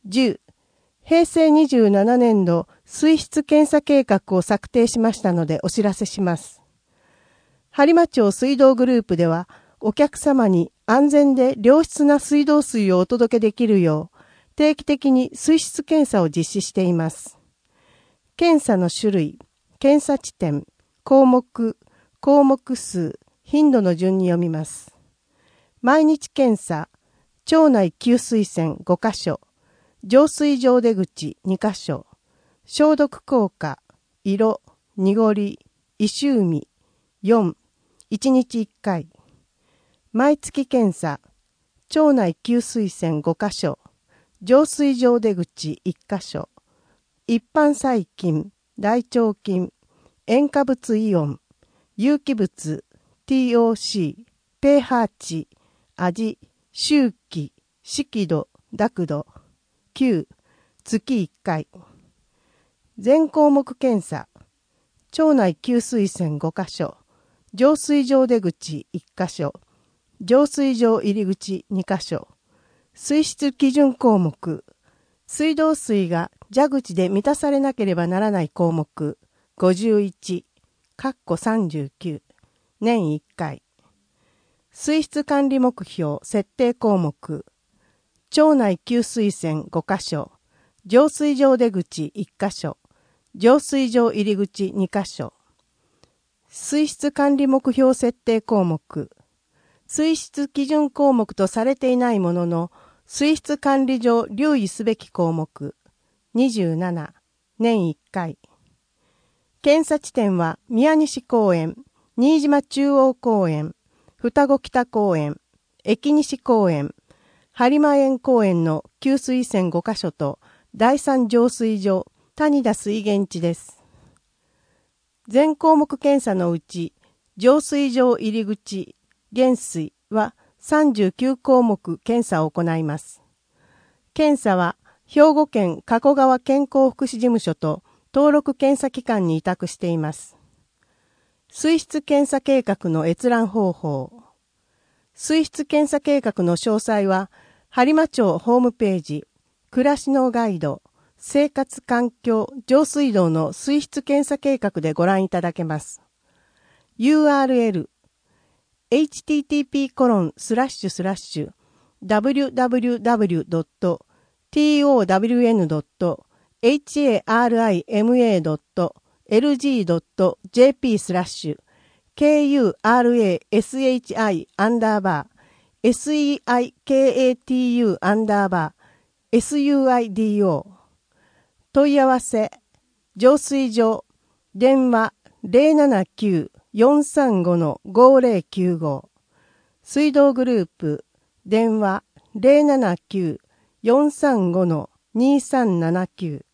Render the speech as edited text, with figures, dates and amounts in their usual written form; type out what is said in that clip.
10、平成27年度水質検査計画を策定しましたのでお知らせします。播磨町水道グループでは、お客様に安全で良質な水道水をお届けできるよう、定期的に水質検査を実施しています。検査の種類、検査地点、項目数、頻度の順に読みます。毎日検査、町内給水栓5カ所、浄水場出口2カ所、消毒効果、色、濁り、石海、4、1日1回。毎月検査、町内給水栓5カ所、浄水場出口1カ所、一般細菌、大腸菌、塩化物イオン、有機物、TOC、pH 値、味、周期、色度、濁度、9、月1回。全項目検査、町内給水栓5カ所、浄水場出口1カ所、浄水場入り口2カ所、水質基準項目、水道水が蛇口で満たされなければならない項目51、39、年1回。水質管理目標設定項目、町内給水栓5カ所、浄水場出口1カ所、浄水場入り口2カ所。水質管理目標設定項目、水質基準項目とされていないものの、水質管理上留意すべき項目27、年1回。検査地点は宮西公園、新島中央公園、双子北公園、駅西公園、播磨園公園の給水栓5カ所と第三浄水場谷田水源地です。全項目検査のうち、浄水場入り口、原水は39項目検査を行います。検査は兵庫県加古川健康福祉事務所と登録検査機関に委託しています。水質検査計画の閲覧方法。水質検査計画の詳細は、播磨町ホームページ、暮らしのガイド、生活環境上水道の水質検査計画でご覧いただけます。URL www.harima.lg.jp/KURASHIKATU_SUIDO 問い合わせ、浄水場、電話079-435-5095、水道グループ、電話079-435-2379